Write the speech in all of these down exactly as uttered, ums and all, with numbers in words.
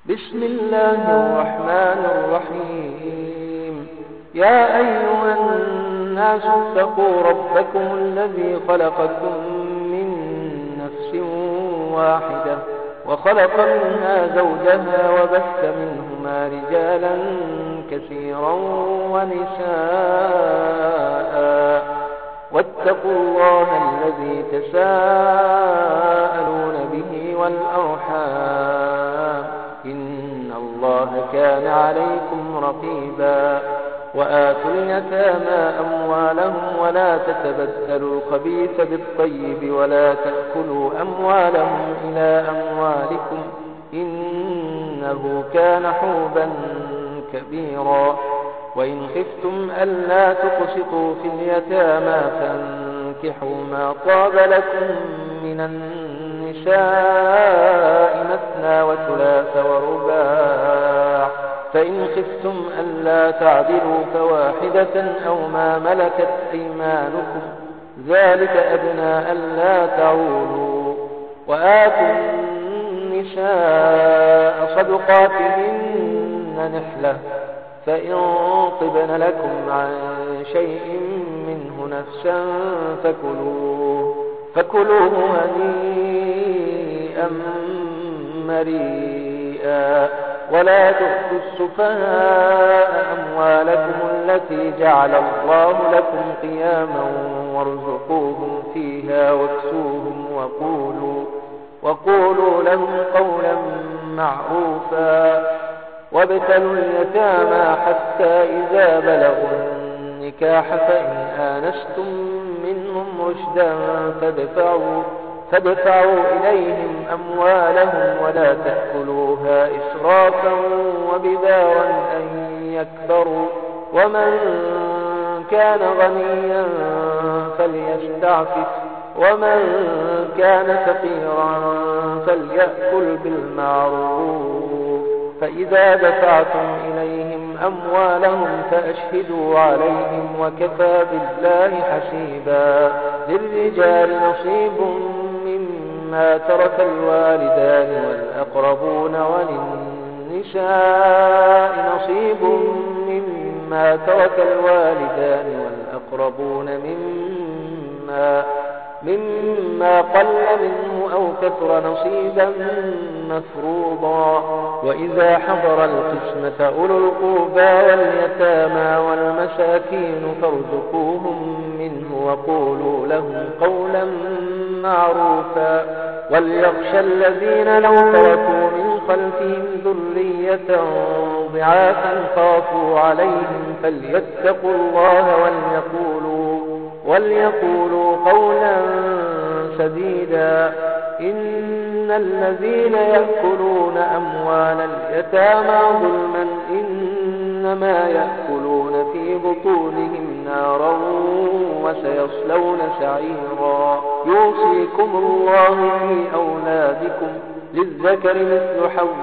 بسم الله الرحمن الرحيم. يا أيها الناس اتقوا ربكم الذي خلقكم من نفس واحدة وخلق منها زوجها وبث منهما رجالا كثيرا ونساء، واتقوا الله الذي تساءلون به والأرحام إن الله كان عليكم رقيبا. وآتوا اليتامى أموالهم ولا تتبدلوا الخبيث بالطيب ولا تأكلوا أموالهم إلى أموالكم إنه كان حوبا كبيرا. وإن خفتم ألا تقسطوا في اليتامى فانكحوا ما طاب لكم من النساء مثنى وثلاث ورباع، فإن خفتم ألا تعدلوا فواحدة أو ما ملكت أيمانكم ذلك أدنى ألا تعولوا. وآتوا النساء صدقاتهن نحلة، فإن طبن لكم عن شيء منه نفسا فكلوه فكلوه هنيئا مريئا. ولا تؤتوا السفهاء أموالكم التي جعل الله لكم قياما وارزقوهم فيها واكسوهم وقولوا, وقولوا لهم قولا معروفا. وابتلوا اليتامى حتى إذا بلغوا النكاح فإن آنستم منهم رشدا فادفعوا, فادفعوا إليهم أموالهم ولا تأكلوها إسرافا وبدارا أن يكبروا. ومن كان غنيا فليستعفف ومن كان فقيرا فليأكل بالمعروف. فإذا دفعتم إليهم أموالهم فأشهدوا عليهم وكفى بالله حسيبا. للرجال نصيب مما ترك الوالدان والأقربون وللنساء نصيب مما ترك الوالدان والأقربون مما مما قل منه أو كثر نصيبا مفروضا. وإذا حضر القسمة أولو القربى واليتامى والمساكين فارزقوهم منه وقولوا لهم قولا معروفا. وليخشى الذين لو تركوا من خلفهم ذرية ضعافا خافوا عليهم فليتقوا الله وليقولوا وليقولوا قولا سديدا. إن الذين يأكلون أموال اليتامى ظلما إنما يأكلون في بطونهم نارا وسيصلون سعيرا. يوصيكم الله في أولادكم للذكر مثل حظ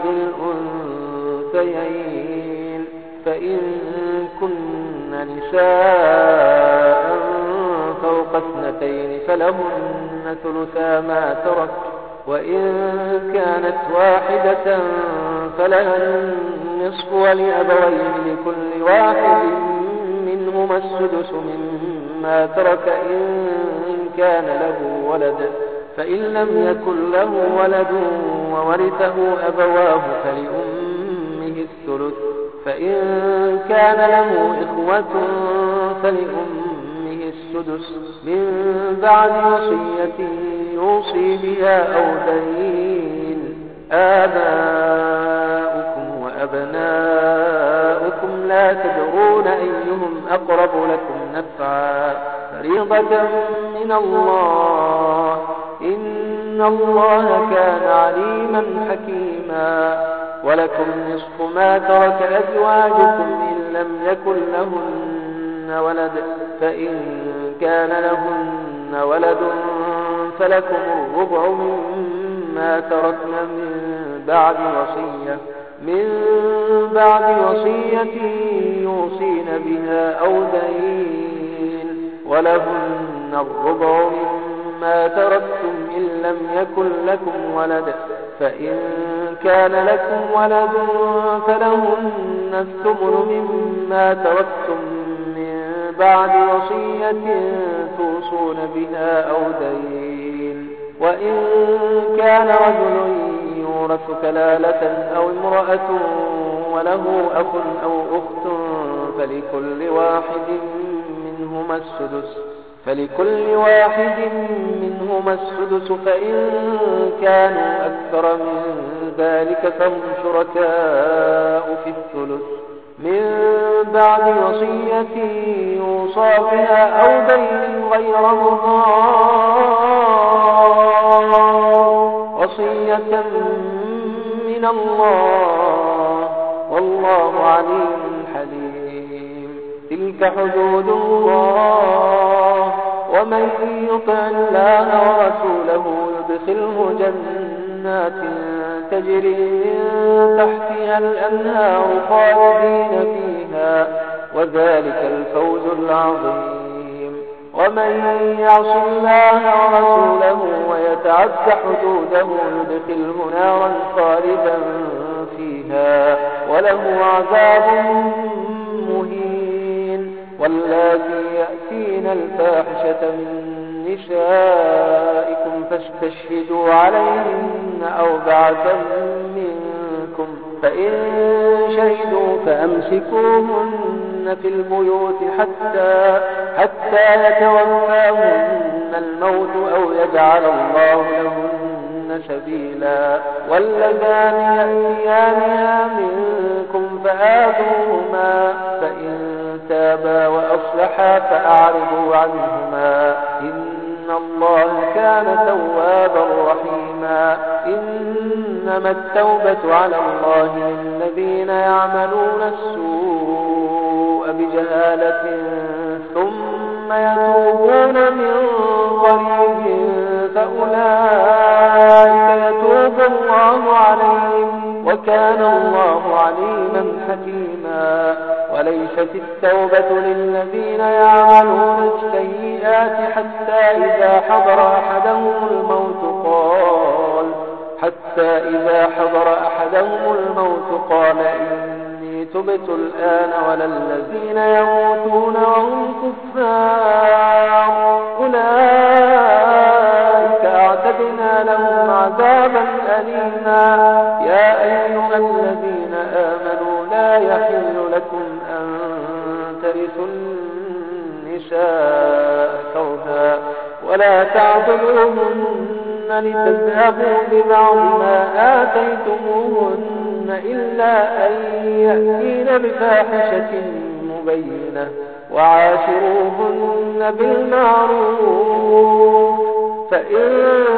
الأنثيين، فإن كن نساء فوق اثنتين فلهن ثلثا ما ترك، وإن كانت واحدة فلها النصف ولأبويه لكل واحد منهما السدس مما ترك إن كان له ولد. فإن لم يكن له ولد وورثه أبواه فلأمه الثلث، فإن كان له إخوة فلأمه السدس من بعد وصية يوصي بها أو دين. آباؤكم وأبناؤكم لا تدرون أيهم أقرب لكم نفعا فريضة من الله إن الله كان عليما حكيما. ولكم نصف ما ترك أزواجكم إن لم يكن لهن ولد، فإن كان لهن ولد فلكم الربع مما تركن من بعد وصية من بعد وصية يوصين بها أو دين. ولهن الربع مما تركتم إن لم يكن لكم ولد، فإن كان لكم ولد فلهن الثمن مما تركتم من بعد وصية توصون بها أو دين. وإن كان رجل يورث كلالة أو امرأة وله أخ أو أخت فلكل واحد منهما السدس فلكل واحد منهما السدس فإن كانوا أكثر من ذلك فهم شركاء في الثلث من بعد وصية يوصى بها أو دين غير مضار وصية من الله والله عليم حليم. تلك حدود الله ومن يطع الله ورسوله يدخله جنات تجري من تحتها الأنهار خالدين فيها وذلك الفوز العظيم. ومن يعص الله ورسوله ويتعد حدوده يدخله نارا خالدا فيها وله عذاب مهين. واللاتي يأتين الفاحشة من نسائكم فاستشهدوا عليهن أربعة منكم فإن شهدوا فأمسكوهن في البيوت حتى حتى يتوفاهن الموت أو يجعل الله لهن سبيلا. واللذان يأتيانها منكم فآذوهما فإن تابا وأصلحا فأعرضوا عنهما إن الله كان توابا رحيما. إنما التوبة على الله للذين يعملون السوء بجهالة ثم يتوبون من قريب فأولئك يتوب الله عليهم وكان الله عليما حكيما. وليست التوبة للذين يعملون السيئات حتى إذا حضر أحدهم الموت قال حتى إذا حضر أحدهم الموت قال إني تبت الآن ولا الذين يموتون وهم كفار أولئك أعتدنا لهم عذابا أليما. يا أيها الذين آمنوا لا يحل لكم أن ترثوا النساء كرها ولا تعضلوهن لتذهبوا ببعض ما آتيتموهن إلا أن يأتين بفاحشة مبينة وعاشروهن بالمعروف فإن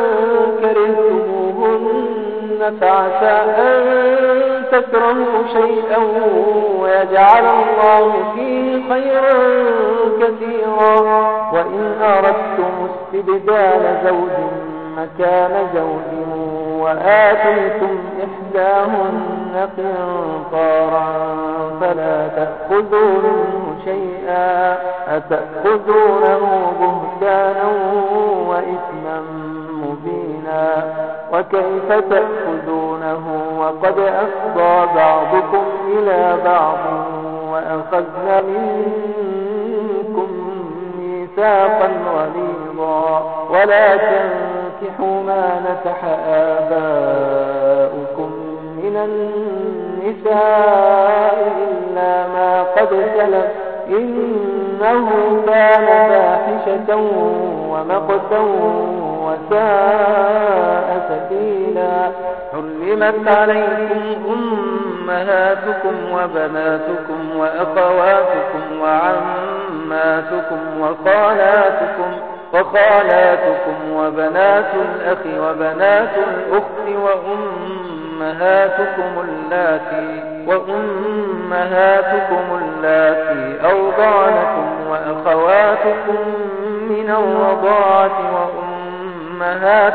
كرهتموهن فعسى أن تكرهوا شيئا ويجعل الله فيه خيرا كثيرا. وإن أردتم استبدال زوج مكان زوج وآتيتم إحداهن قنطارا فلا تأخذوا منه شيئا أتأخذونه بهتانا وإثما مبينا. وكيف تأخذونه وقد أفضى بعضكم إلى بعض وأخذن منكم ميثاقا غليظا. ولا تنكحوا ما نكح آباؤكم من النساء إلا ما قد سلف إنه كان فاحشة ومقتا وساء سبيلا. حرمت عليكم أمهاتكم وبناتكم وأخواتكم وعماتكم وخالاتكم وخالاتكم وبنات الأخ وبنات الأخت وأمهاتكم اللاتي وأمهاتكم اللاتي أرضعنكم وأخواتكم من الرضاعة وأمهات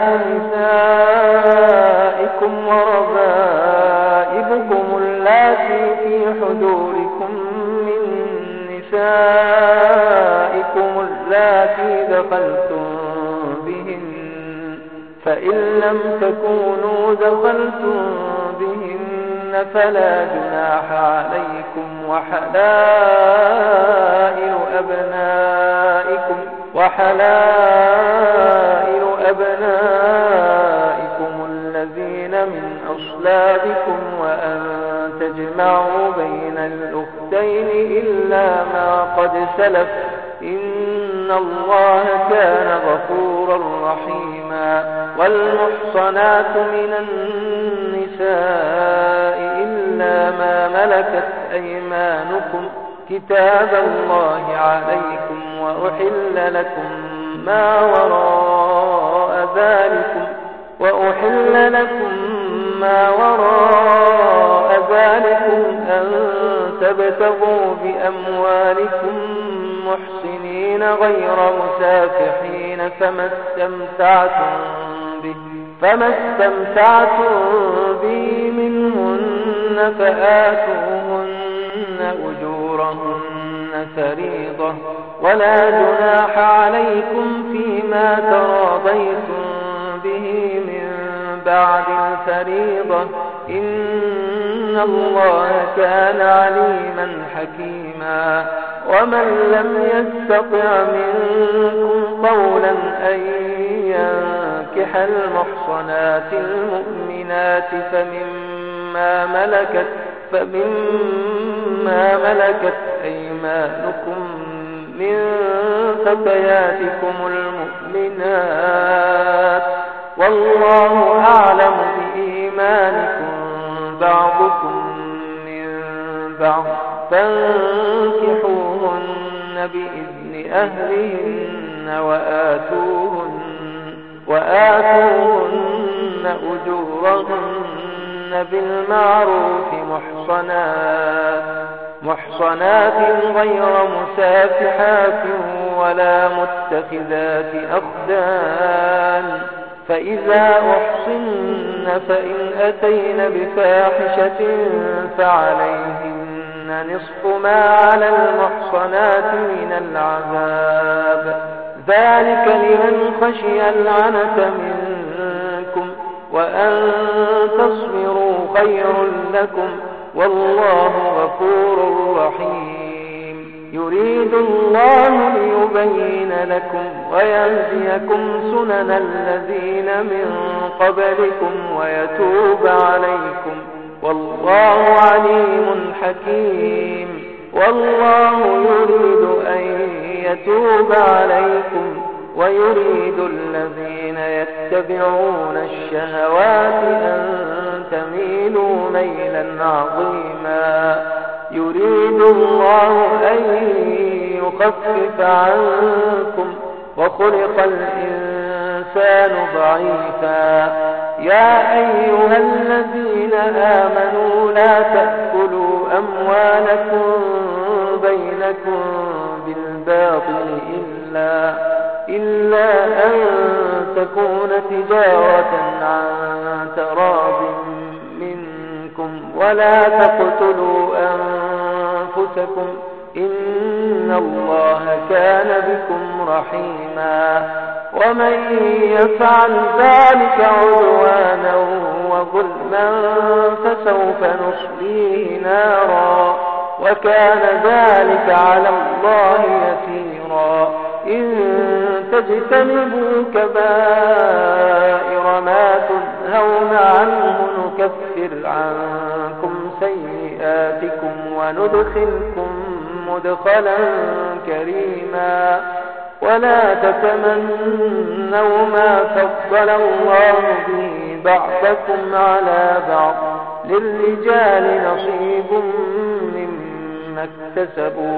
نسائكم وربائبكم اللاتي في حجوركم من نسائكم اللاتي دخلتم بهن فإن لم تكونوا دخلتم فلا جناح عليكم وحلائل أبنائكم وحلائل أبنائكم الذين من أصلابكم وأن تجمعوا بين الأختين إلا ما قد سلف إن الله كان غفورا رحيما. والمحصنات من النساء إلا ما ملكت أيمانكم كتاب الله عليكم وأحل لكم ما وراء ذلكم وأحل لكم ما وراء ذلكم أن تبتغوا بأموالكم محسنين غير مسافحين فما استمتعتم به فما استمتعتم به منهن فآتوهن أجورهن فريضة ولا جناح عليكم فيما تراضيتم به من بعد الفريضة إن الله كان عليما حكيما. ومن لم يستطع منكم قولا أن ينكح المحصنات المؤمنات فمما ملكت فمما ملكت أيمانكم من فتياتكم المؤمنات والله أعلم بإيمانكم بعضكم من بعض فانكحوهن بإذن أهلهن وآتوهن, وآتوهن أجورهن بالمعروف محصنات محصنات غير مسافحات ولا متخذات أخدان فإذا أحصن فإن أتين بفاحشة فعليهن نصف ما على المحصنات من العذاب ذلك لمن خشي العنة منكم وأن تصبروا خير لكم والله غفور رحيم. يريد الله ليبين لكم ويهديكم سنن الذين من قبلكم ويتوب عليكم والله عليم حكيم. والله يريد أن يتوب عليكم ويريد الذين يتبعون الشهوات أن تميلوا ميلا عظيما. يريد الله أن يخفف عنكم وخلق الإنسان ضعيفا. يا أيها الذين آمنوا لا تأكلوا أموالكم بينكم بالباطل إلا, إلا أن تكون تجارة عن تراض منكم ولا تقتلوا أنفسكم إن الله كان بكم رحيما. ومن يفعل ذلك عدوانا وظلما فسوف نصليه نارا وكان ذلك على الله يسيرا. إن تجتنبوا كبائر ما تنهون عنه نكفر عنكم سيئاتكم وندخلكم مدخلا كريما. ولا تتمنوا ما فضل الله به بعضكم على بعض للرجال نصيب مما اكتسبوا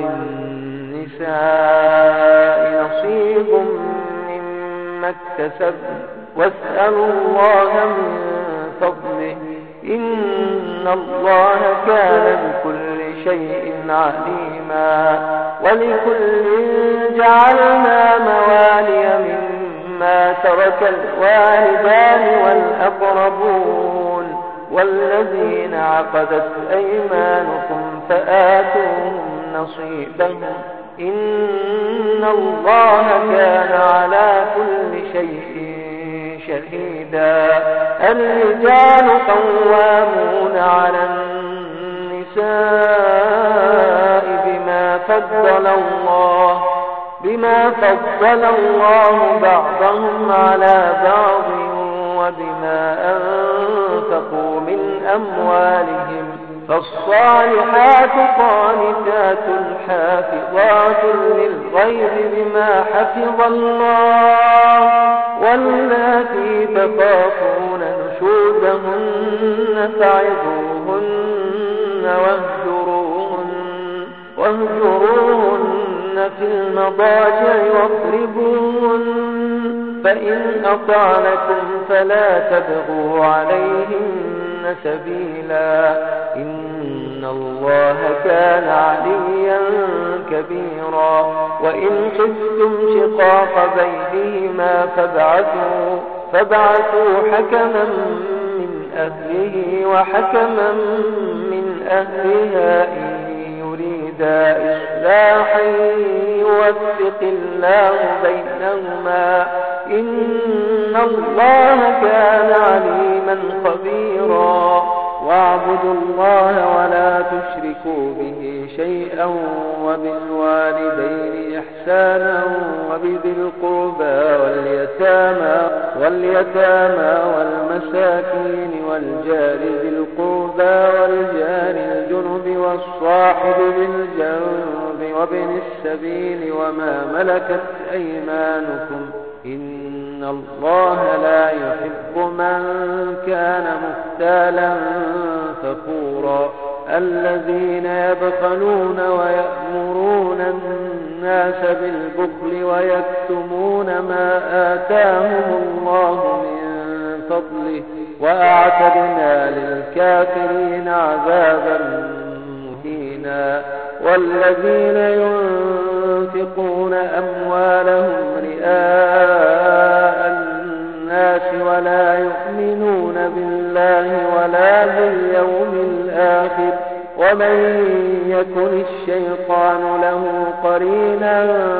وللنساء نصيب مما اكتسبوا واسألوا الله من فضله إن الله كان بكل شيء عليما. ولكل جعلنا موالي مما ترك الوالدان والأقربون والذين عقدت أيمانكم فآتوهم نصيبهم إن الله كان على كل شيء شهيدا. الرجال قوامون على النساء بما فضل الله بما فضل الله بعضهم على بعض وبما أنفقوا من أموالهم. فالصالحات قانتات حافظات للغيب بما حفظ الله. واللاتي تخافون نشوزهن فعظوهن واهجروهن, واهجروهن في المضاجع واضربوهن. فإن أطعنكم فلا تبغوا عليهن سبيلا إن الله كان عليا كبيرا. وإن خفتم شقاق بينهما فابعثوا, فابعثوا حكما من أهله وحكما من أهلها إن يريدا إصلاحا يوفق الله بينهما إن الله كان عليما خبيرا. واعبدوا الله ولا تشركوا به شيئا وبالوالدين إحسانا وبذي القربى واليتامى, واليتامى والمساكين والجار ذي القربى والجار الجنب والصاحب بالجنب وابن السبيل وما ملكت أيمانكم إن الله لا يحب من كان مختالا فخورا. الذين يبخلون ويأمرون الناس بالبخل ويكتمون ما آتاهم الله من فضله وأعتدنا للكافرين عذابا مهينا. والذين ينفقون أموالهم رئاء الناس ولا يؤمنون بالله ولا باليوم الآخر ومن يكن الشيطان له قرينا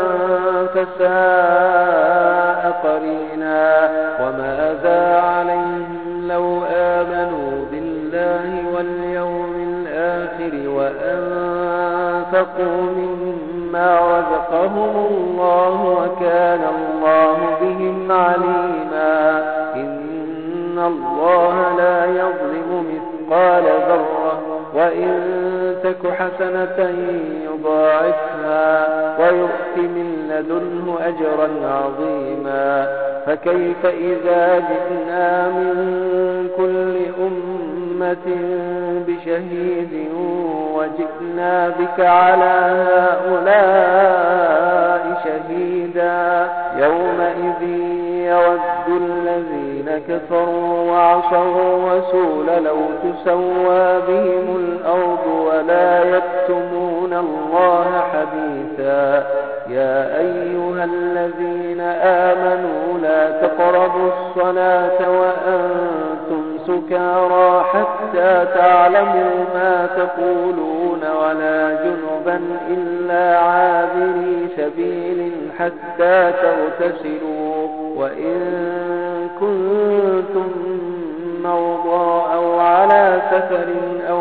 فساء قرينا. وماذا عليهم لو آمنوا بالله واليوم الآخر وأنفقوا مما رزقهم الله وكان الله بهم عليما. إن الله لا يظلم مثقال ذرة وإن تك حسنة يضاعفها ويؤت من لدنه أجرا عظيما. فكيف إذا جئنا من كل أمة بشهيد وجئنا بك على هؤلاء شهيدا. يومئذ يود الذين كفروا وعصوا الرسول لو تسوى بهم الأرض ولا يكتمون الله حديثا. يا أيها الذين آمنوا لا تقربوا الصلاة وأنتم سكارى حتى تعلموا ما تقولون ولا جنبا إلا عابري سبيل حتى تغتسلوا. وإن كنتم مرضى أو على سفر أو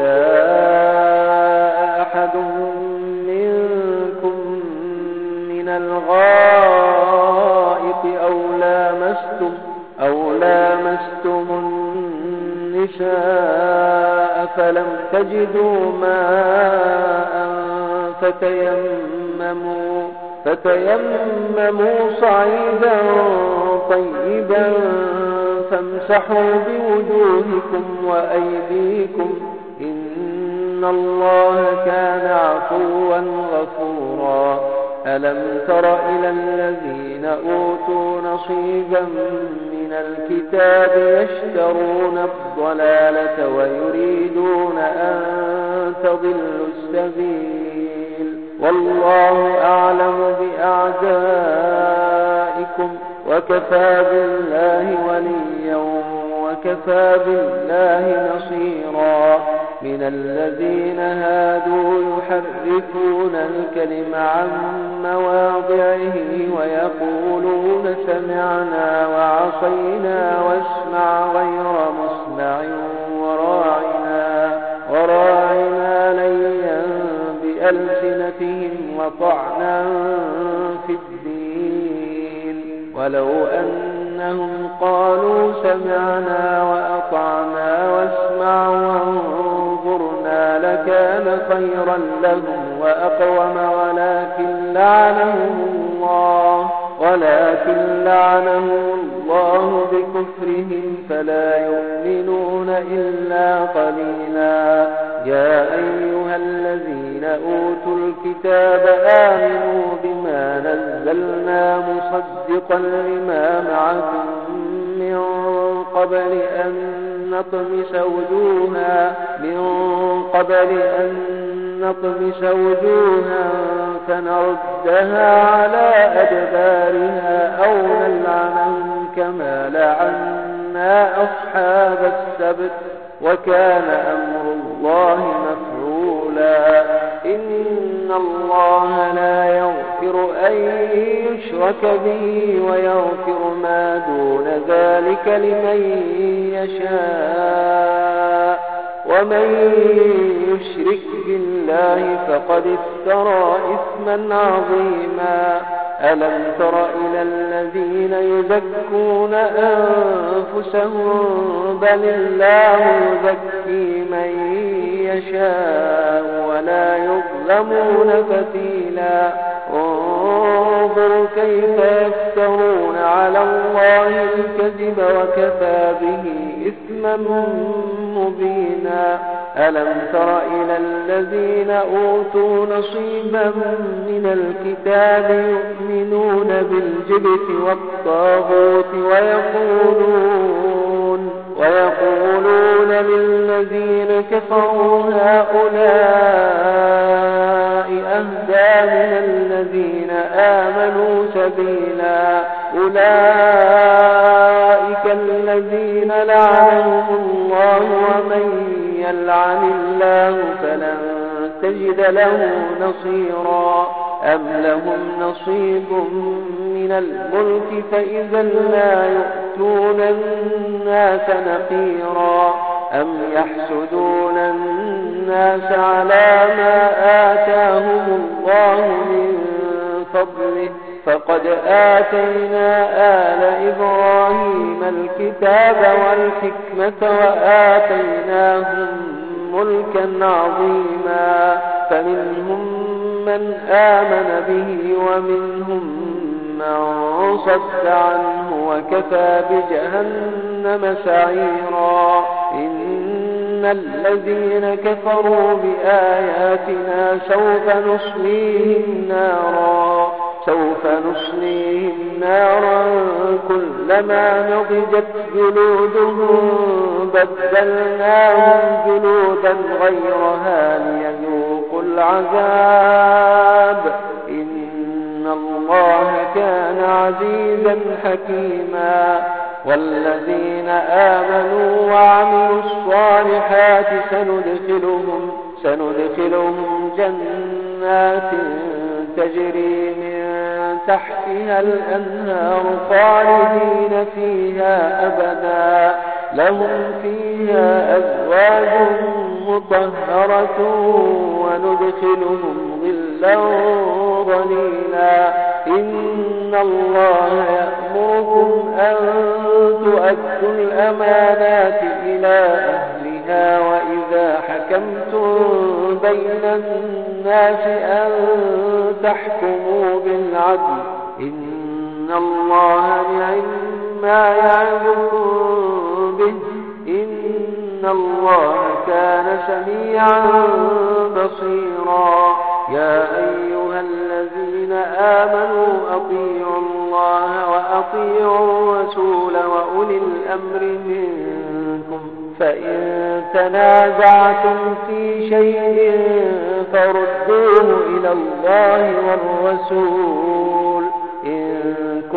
جاء أحد منكم من الغائط أو لامستم أو لامستم النساء فلم تجدوا ماء فتيمموا فتيمموا صعيدا طيبا فامسحوا بوجوهكم وأيديكم إن الله كان عفوا غفورا. ألم تر إلى الذين أوتوا نصيبا من الكتاب يشترون الضلالة ويريدون أن تضلوا السبيل والله أعلم بأعدائكم وكفى بالله وليا وكفى بالله نصيرا. من الذين هادوا يحرفون الكلم عن مواضعه ويقولون سمعنا وعصينا واسمع غير مسمع وراعنا, وراعنا ليا بألسنتهم وطعنا في الدين. ولو أنهم قالوا سمعنا وأطعنا واسمع وانظرنا لكان خيرا لهم وأقوم ولكن لعنهم الله ولكن لعنهم الله بكفرهم فلا يؤمنون إلا قليلا. يا أيها الذين أوتوا الكتاب آمنوا بما نزلنا مصدقا لما معكم من قبل أن نطمس وجوها من قبل أن نطمس وجوها فنردها على أدبارها أو نلعنهم كما لعنا أصحاب السبت وكان أمر الله مفعولا. إن الله لا يغفر أن يشرك به ويغفر ما دون ذلك لمن يشاء ومن يشرك بالله فقد افترى إثما عظيما. ألم تر إلى الذين يزكون أنفسهم بل الله يزكي من يشاء ولا يظلمون فتيلا. انظر كيف يفترون على الله الكذب وكفى به إثما مبينا. ألم تر إلى الذين أوتوا نصيبا من الكتاب يؤمنون بالجبت والطاغوت ويقولون, ويقولون للذين كفروا هؤلاء أهدى من الذين آمنوا سبيلا. أولئك الذين لعنهم الله ومن يلعن الله فلن تجد له نصيرا. أم لهم نصيب من الملك فإذا لا يؤتون الناس نقيرا. أم يحسدون الناس على ما آتاهم الله من فضله فقد آتينا آل إبراهيم الكتاب والحكمة وآتيناهم ملكا عظيما. فمنهم من آمن به ومنهم من صد عنه وكفى بجهنم سعيرا. إن الذين كفروا بآياتنا سوف نصليهم نارا سوف نصليهم نارا كلما نضجت جلودهم بدلناهم جلودا غيرها ليذوقوا العذاب. إن الله كان عزيزا حكيما. والذين آمنوا وعملوا الصالحات سندخلهم, سندخلهم جنات تجري من تحتها الأنهار خالدين فيها أبدا لهم فيها أزواج مطهرة وندخلهم ظلا ظليلا. إن الله يأمركم أن تؤدوا الأمانات إلى أهلها وإذا حكمتم بين الناس أن تحكموا بالعدل. إن الله نعم ما يعظكم به. إن الله كان سميعا بصيرا. يا أيها الذين آمنوا أطيعوا الله وأطيعوا الرسول وأولي الأمر منكم. فإن تنازعتم في شيء فردوه إلى الله والرسول إن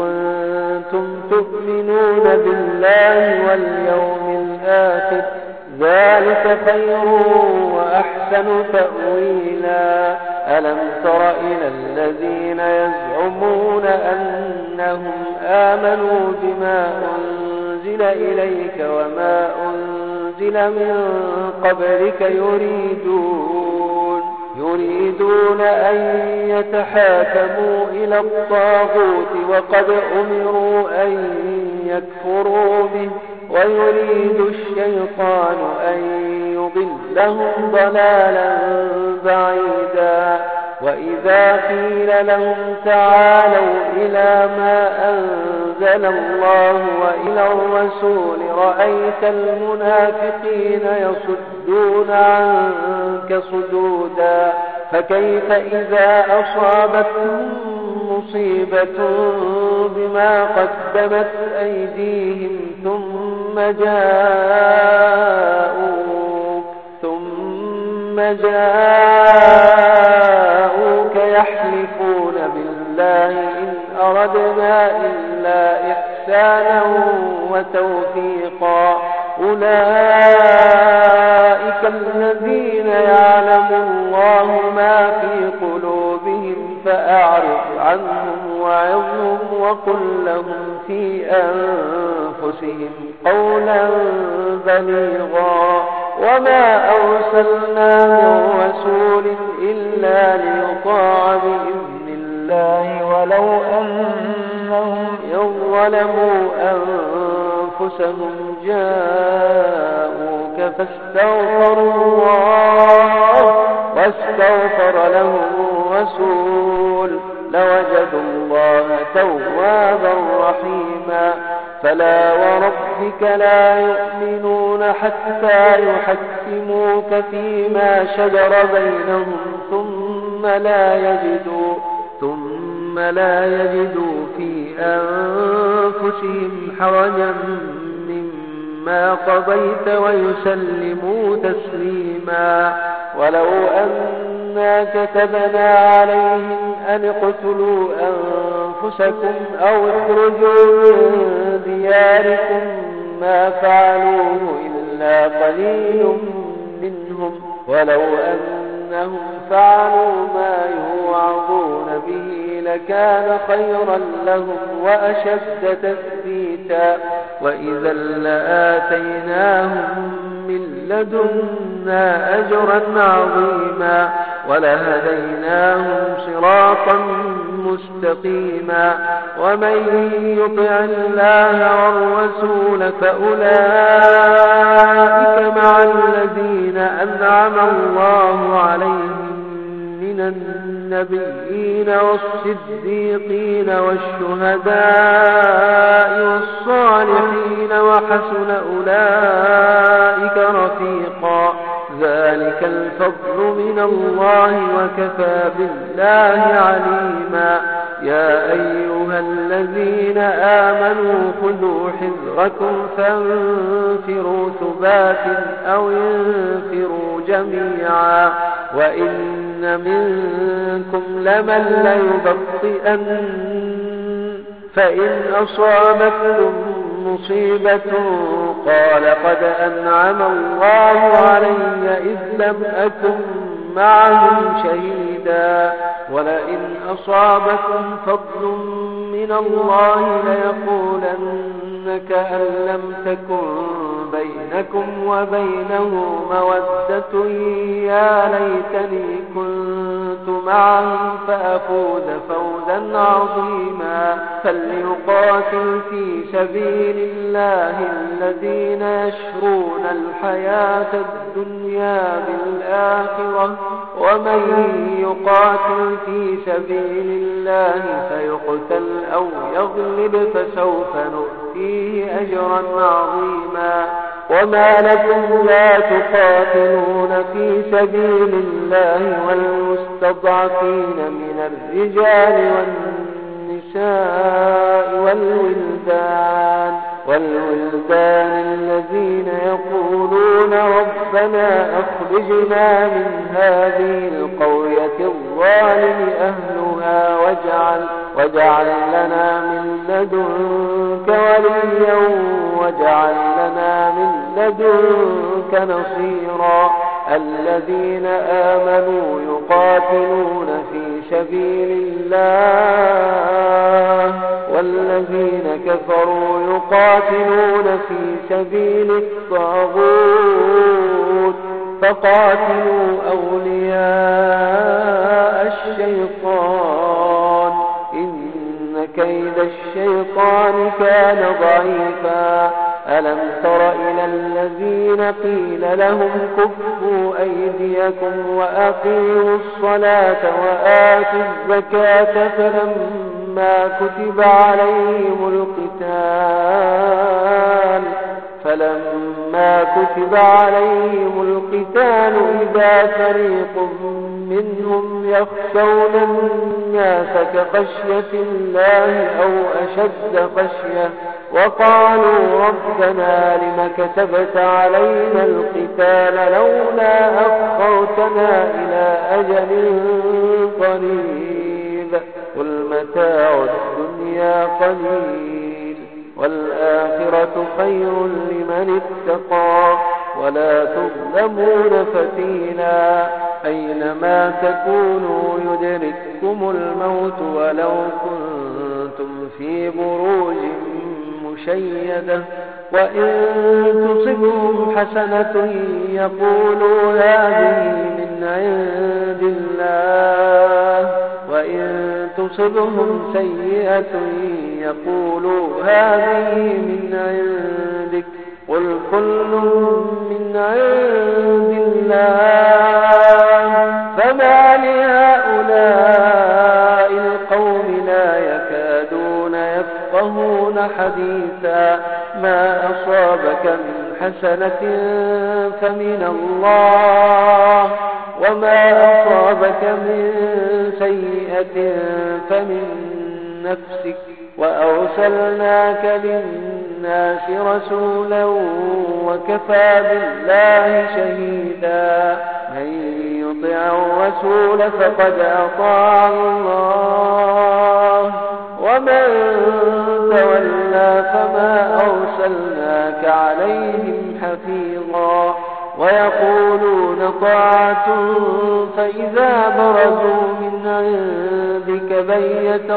كنتم تؤمنون بالله واليوم الآخر ذلك خير وأحسن تأويلا. ألم تر إلى الذين يزعمون أنهم آمنوا بما أنزل إليك وما أنزل من قبلك يريدون يريدون أن يتحاكموا إلى الطاغوت وقد أمروا أن يكفروا به ويريد الشيطان أن يضلهم ضلالا بعيدا. وإذا قيل لهم تعالوا إلى ما أنزل الله وإلى الرسول رأيت المنافقين يصدون عنك صدودا. فكيف إذا أصابتهم مصيبة بما قدمت أيديهم ثم جاءوك ثم جاءوك يحلفون بالله إن أردنا إلا إحسانا وتوفيقا. أولئك الذين يعلم الله ما في قلوبهم فأعرض عنهم وعظهم وقل لهم في أنفسهم قولا بليغا. وما أرسلنا من رسول إلا ليطاع بإذن الله ولو أنهم يظلموا أنفسهم جاءوك فاستغفروا الله واستغفر لهم الرسول لوجدوا الله توابا رحيما. فلا وربك لا يؤمنون حتى يحكموك فيما شجر بينهم ثم لا يجدوا ثم لا يجدوا في أنفسهم حرجا مما قضيت ويسلموا تسليما. ولو أنا كتبنا عليهم أن اقتلوا أنفسكم أو اخرجوا من دياركم ما فعلوه إلا قليل منهم ولو أنهم فعلوا ما يوعظون به لكان خيرا لهم وأشد تثبيتا. وإذا لآتيناهم من لدنا أجرا عظيما ولهديناهم صراطا مستقيما. ومن يطع الله والرسول فأولئك مع الذين أنعم الله عليهم من النبيين والصديقين والشهداء والصالحين وحسن أولئك رفيقا. ذلك الفضل من الله وكفى بالله عليما. يا أيها الذين آمنوا خذوا حذركم فانفروا ثبات أو انفروا جميعا. وإن منكم لمن ليبطئن فإن أصابتكم مصيبة قال قد أنعم الله علي إذ لم أكن معهم شهيدا. ولئن أصابكم فضل من الله ليقولن كأن لم تكن بينكم وبينه مودة يا ليتني كنت معهم فأفوز فوزا عظيما. فليقاتل في سبيل الله الذين يشرون الحياة الدنيا بالآخرة ومن يقاتل في سبيل الله فيقتل أو يغلب فسوف نؤتيه أجرا عظيما. وما لكم لا تقاتلون في سبيل الله والمستضعفين من الرجال والنساء والولدان والولدان الذين يقولون ربنا أخرجنا من هذه القرية الظالم أهلها واجعل, واجعل لنا من لدنك وليا واجعل لنا من لدنك نصيرا. الذين آمنوا يقاتلون في سبيل الله والذين كفروا يقاتلون في سبيل الطاغوت فقاتلوا أولياء الشيطان إن كيد الشيطان كان ضعيفا. ألم تر إلى الذين قيل لهم كفوا أيديكم وأقيموا الصلاة وآتوا الزكاة فلما كتب عليهم القتال فلما كتب عليهم القتال إذا فريق منهم يخشون الناس كخشية الله أو أشد خشية وقالوا ربنا لم كتبت علينا القتال لولا أخرتنا إلى أجل قريب قل متاع الدنيا قليل والآخرة خير لمن اتقى ولا تظلمون فتيلا. أينما تكونوا يدرككم الموت ولو كنتم في بروج مشيدة وإن تصبهم حسنة يقولوا هذه من عند الله وإن تصبهم سيئة يقولوا هذه من عندك قل كل من عند الله فما لهؤلاء القوم لا يكادون يفقهون حديثا. ما أصابك من حسنة فمن الله وما أصابك من سيئة فمن نفسك وأرسلناك للناس رسولا وكفى بالله شهيدا. من يطع الرسول فقد أطاع الله ومن تولى فما أرسلناك عليهم حفيظا. ويقولون طاعة فإذا برزوا من عندك بيت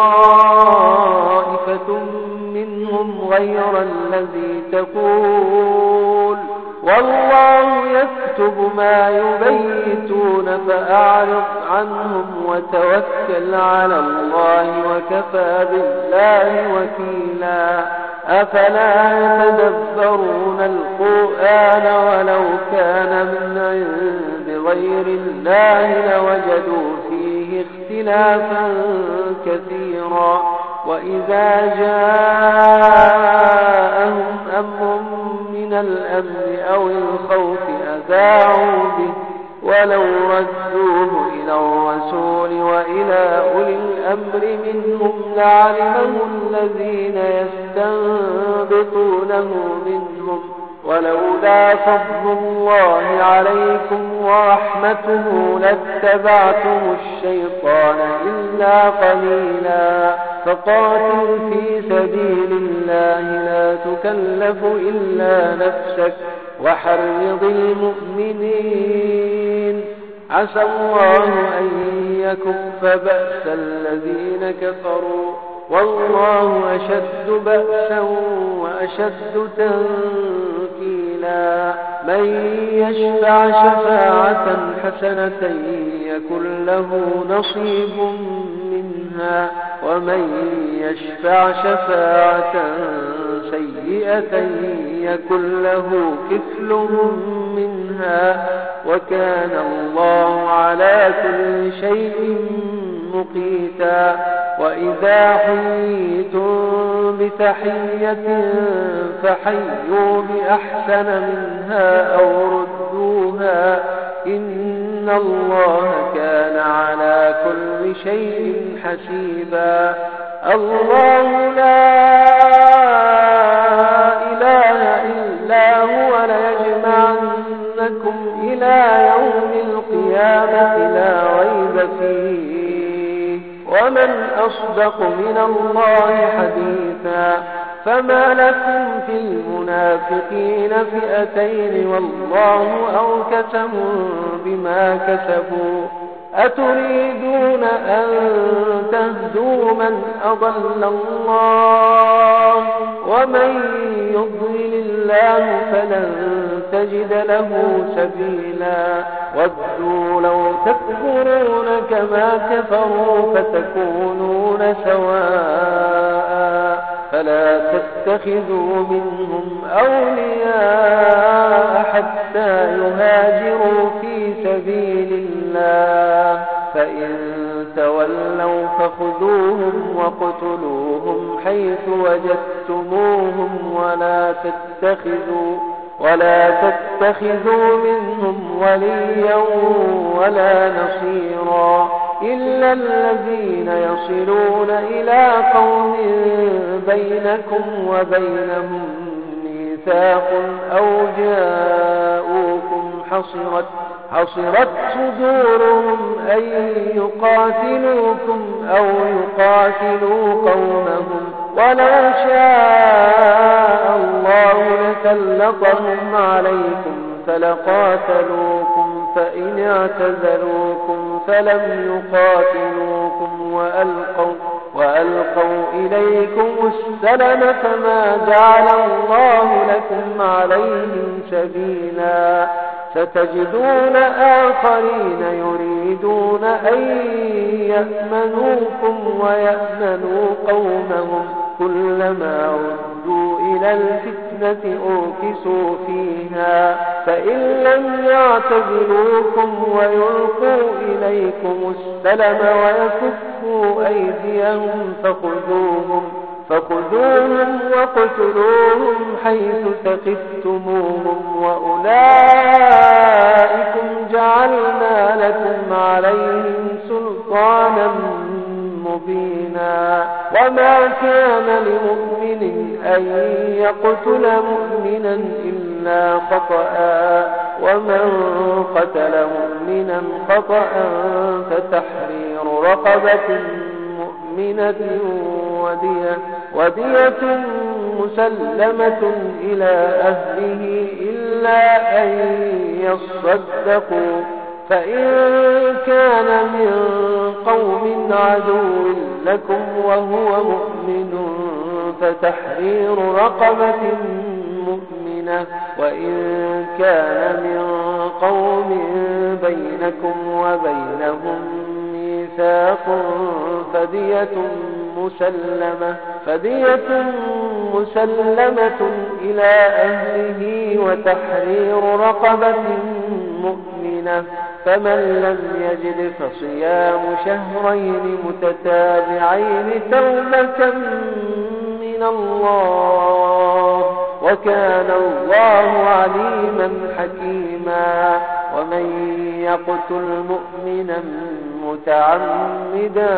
طائفة منهم غير الذي تقول والله يكتب ما يبيتون فأعرض عنهم وتوكل على الله وكفى بالله وكيلا. أفلا يتدبرون القرآن ولو كان من عند غير الله لوجدوا فيه اختلافا كثيرا. وإذا جاءهم أمر من الأمن أو الخوف أذاعوا به ولو ردوه إلى الرسول وإلى أولي الأمر منهم لعلمه الذين يستنبطونه منهم ولولا فضل الله عليكم ورحمته لاتبعتم الشيطان إلا قليلا. فقاتل في سبيل الله لا تكلف إلا نفسك وحرض المؤمنين عسى الله أن يكف بأس الذين كفروا والله أشد بأسا وأشد تنكيلا. من يشفع شفاعة حسنة يكن له نصيب منها ومن يشفع شفاعة سيئة يكن له كفل منها وكان الله على كل شيء مقيتا. وإذا حييتم بتحية فحيوا بأحسن منها أو ردوها إن الله كان على كل شيء حسيبا. الله لا إله إلا هو ليجمعنكم إلى يوم القيامة لا ريب فيه ومن أصدق من الله حديثا. فما لكم في المنافقين فئتين والله أركسهم بما كسبوا أتريدون أن تهدوا من أضل الله ومن يضلل الله فلن تجد له سبيلا ودوا لو تكفرون كما كفروا فتكونون سواء فلا تتخذوا منهم أولياء حتى يهاجروا في سبيل الله فإن تولوا فخذوهم وقتلوهم حيث وجدتموهم ولا تتخذوا ولا تتخذوا منهم وليا ولا نصيرا إلا الذين يصلون إلى قوم بينكم وبينهم ميثاق أو جاءوكم حصرت حصرت صدورهم أن يقاتلوكم أو يقاتلوا قومهم ولو شاء الله لسلطهم عليكم فلقاتلوكم فإن اعتزلوكم فلم يقاتلوكم وألقوا, وألقوا إليكم السلم فما جعل الله لكم عليهم سبيلا ستجدون آخرين يريدون أن يأمنوكم ويأمنوا قومهم كلما ردوا إلى الفتنة أركسوا فيها فإن لم يعتزلوكم ويلقوا إليكم السلم ويكفوا أيديهم فخذوهم فخذوهم وقتلوهم حيث ثقفتموهم وأولئكم جعلنا لكم عليهم سلطانا مبينا وما كان لمؤمن أن يقتل مؤمنا إلا خطأ ومن قتل مؤمنا خطأ فتحرير رقبة مؤمنة ودية, ودية مسلمة إلى أهله إلا أن يصدقوا فإن كان من قوم عدو لكم وهو مؤمن فتحرير رقبة مؤمنة وإن كان من قوم بينكم وبينهم ميثاق فدية مسلمة فدية مسلمة إلى أهله وتحرير رقبة مؤمنة فمن لم يجد فصيام شهرين متتابعين توبة من الله وكان الله عليما حكيما ومن يقتل مؤمنا متعمدا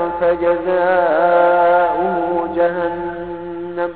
فجزاؤه جهنم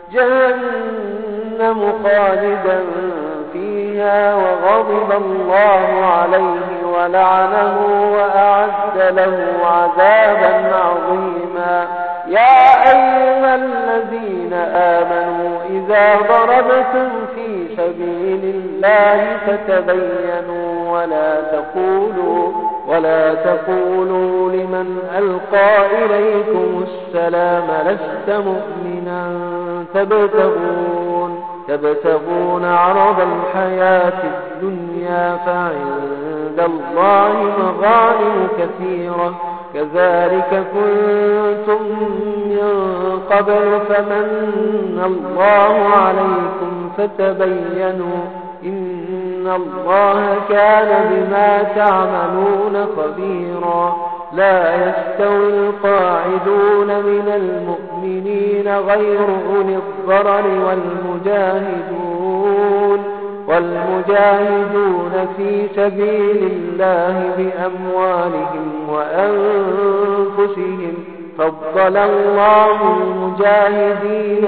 جهنم خالدا فيها وغضب الله عليه ولعنه وأعد له عذابا عظيما يا أيها الذين آمنوا إذا ضربتم في سبيل الله فتبينوا ولا تقولوا ولا تقولوا لمن ألقى إليكم السلام لست مؤمنا تبتغون تبتغون عرض الحياة الدنيا فعند الله مغانم كثيرة كذلك كنتم من قبل فمن الله عليكم فتبينوا إن الله كان بما تعملون خبيرا لا يستوي القاعدون من المؤمنين غير أولي الضرر والمجاهدون والمجاهدون في سبيل الله بأموالهم وأنفسهم فضل الله المجاهدين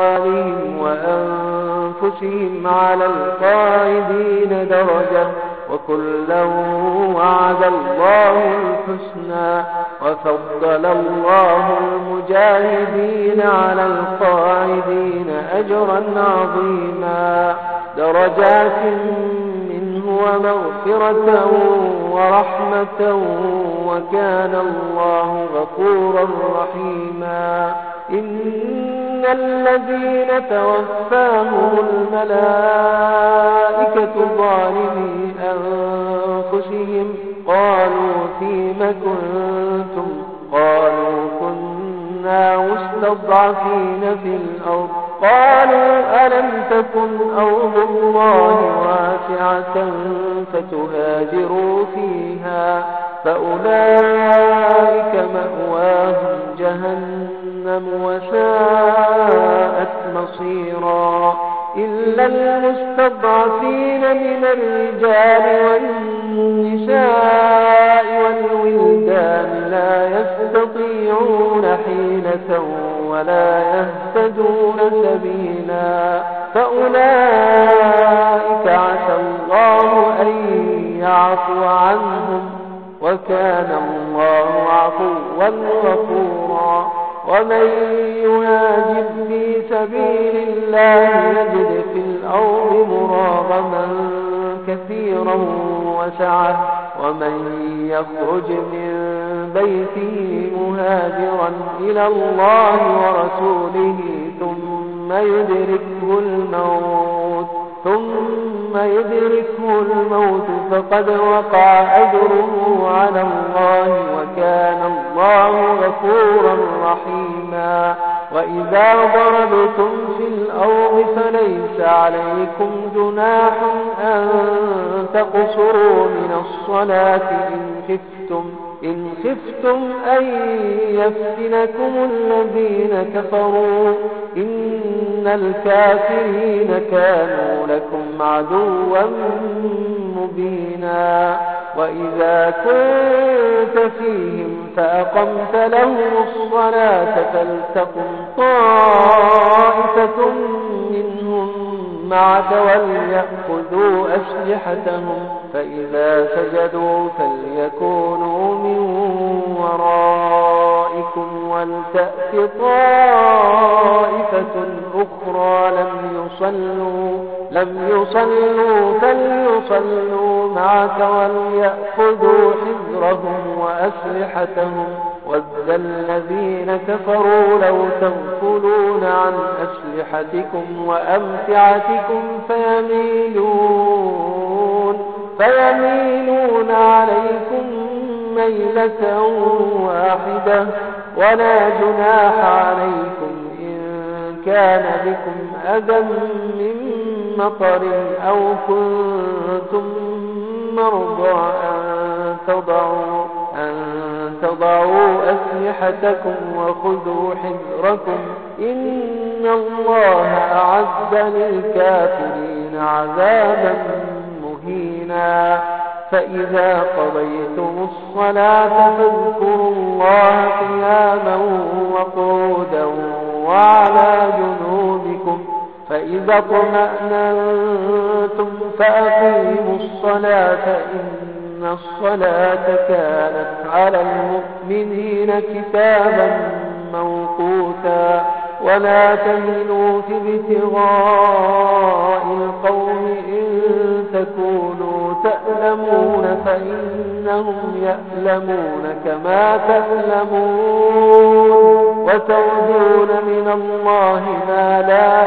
بأموالهم وأنفسهم على القاعدين درجة وكلا وعد الله الحسنى وفضل الله المجاهدين على القاعدين أجرا عظيما درجات منه ومغفرة ورحمة وكان الله غفورا رحيما إن الذين توفاهم الملائكة ظالمي أنفسهم قالوا فيم كنتم قالوا كنا مستضعفين في الأرض قالوا ألم تكن أرض الله واسعة فتهاجروا فيها فأولئك مأواهم جهنم وساءت مصيرا إلا المستضعفين من الرجال والنساء والولدان لا يستطيعون حيلة ولا يهتدون سبيلا فأولئك عسى الله أن يعفو عنهم وكان الله عفوا غفورا ومن يهاجر في سبيل الله يجد في الأرض مراغما كثيرا وسعة ومن يخرج من بيته مهاجرا إلى الله ورسوله ثم يدركه الموت ثم يدركه الموت فقد وقع أجره على الله وكان الله غفورا رحيما وإذا ضربتم في الأرض فليس عليكم جناح أن تقصروا من الصلاة إن خفتم إن خفتم أن يفتنكم الذين كفروا إن الكافرين كانوا لكم عدوا مبينا وإذا كنت فيهم فأقمت لهم الصلاة فلتقم طائفة منهم معك وليأخذوا أسلحتهم فإذا سجدوا فليكونوا من ورائكم ولتأت طائفة أخرى لم يصلوا لم يصلوا فليصلوا معك وليأخذوا حذرهم وأسلحتهم ود الذين كفروا لو تغفلون عن أسلحتكم وأمتعتكم فيميلون فيميلون عليكم ميلة واحدة ولا جناح عليكم إن كان بكم أذى من مطر أو كنتم مرضى أن تضعوا أن تضعوا أسلحتكم وخذوا حذركم إن الله أعد للكافرين عذابا مهينا فإذا قضيتم الصلاة فاذكروا الله قياما وقعودا وعلى جنوبكم فإذا اطمأننتم فأقيموا الصلاة إن الصلاة كانت على المؤمنين كتابا موقوتا ولا تهنوا في ابتغاء القوم إن تكونوا تألمون فإنهم يألمون كما تألمون وترجون من الله ما لا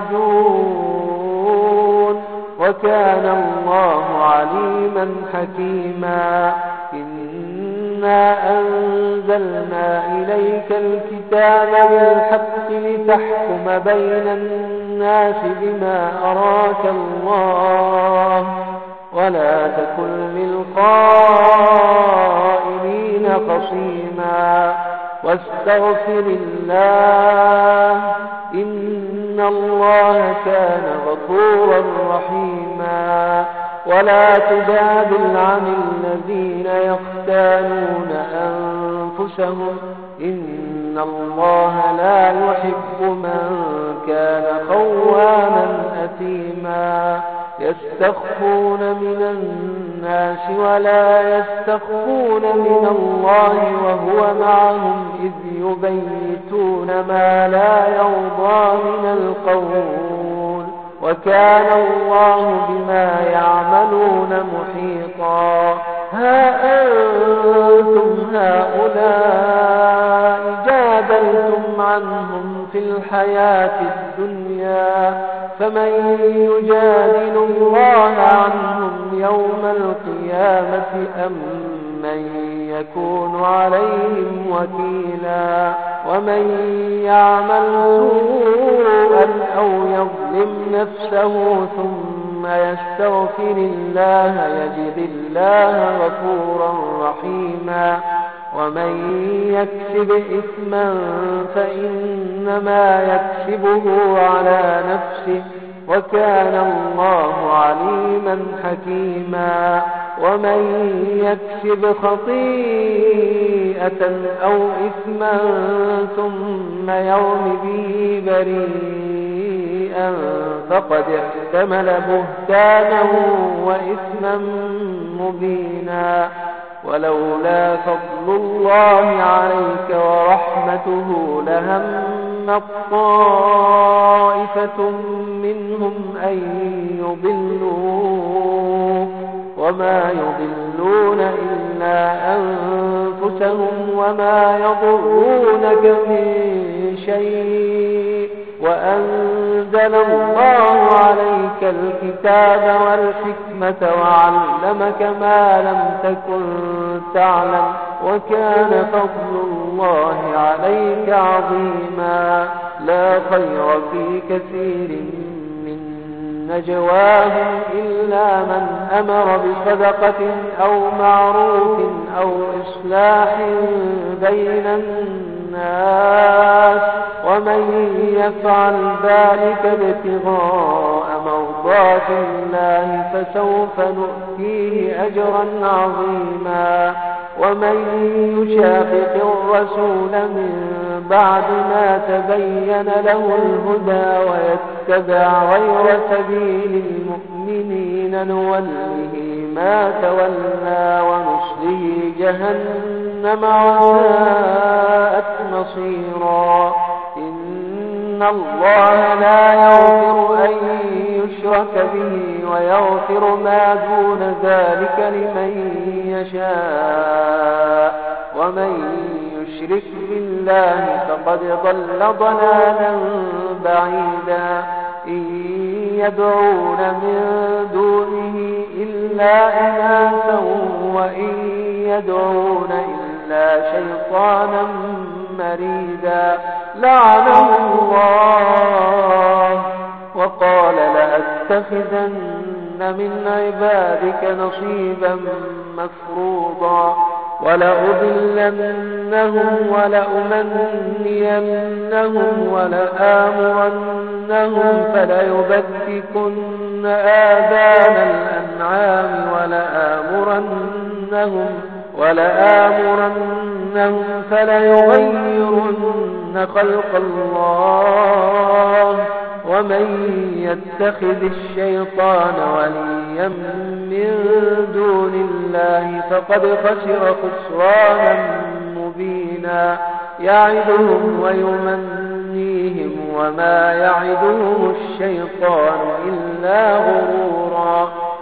يرجون وكان الله عليما حكيما إنا أنزلنا إليك الكتاب بالحق لتحكم بين الناس بما أراك الله ولا تكن للخائنين خصيما واستغفر الله إن الله كان غفورا رحيما ولا تجادل عن الذين يختانون أنفسهم إن الله لا يحب من كان خوانا أثيما يستخفون من الناس ولا يستخفون من الله وهو معهم إذ يبيتون ما لا يرضى من القول وكان الله بما يعملون محيطا. ها أنتم هؤلاء جادلتم عنهم في الحياة الدنيا فمن يجادل الله عنهم يوم القيامة أم من يكون عليهم وكيلا. ومن يعمل سوءا أو يظلم نفسه ثم يستغفر الله يجد الله غفورا رحيما. ومن يكسب إثما فإنما يكسبه على نفسه وكان الله عليما حكيما. ومن يكسب خطيئة أو إثما ثم يرم به بريئا فقد احتمل بهتانا وإثما مبينا. ولولا فضل الله عليك ورحمته لهم طائفة منهم أن يضلوك وما يضلون إلا أنفسهم وما يضرونك من شيء وأنزل الله عليك الكتاب والحكمة وعلمك ما لم تكن تعلم وكان فضل الله عليك عظيما. لا خير في كثير من نجواهم إلا من أمر بصدقة أو معروف أو إصلاح بين الناس ومن يفعل ذلك ابتغاء مرضات الله فسوف نؤتيه أجرا عظيما. ومن يشاقق الرسول من بعد ما تبين له الهدى ويتبع غير سبيل المؤمنين نوله ما تولى ونصله جهنم وساءت مصيرا. إن الله لا يغفر أن يشرك به ويغفر ما دون ذلك لمن يشاء ومن يشرك بالله فقد ضل ضلالا بعيدا. إن يدعون من دونه إلا إناثا وإن يدعون إلا شيطانا مريدا. لعنه الله وقال لأتخذن من عبادك نصيبا مفروضا ولأضلنهم ولأمنينهم ولآمرنهم فليبتكن آذان الأنعام ولآمرنهم ولآمرنهم فليغيرن خلق الله. ومن يتخذ الشيطان وليا من دون الله فقد خسر خسرانا مبينا. يعدهم ويمنيهم وما يعدهم الشيطان إلا غرورا.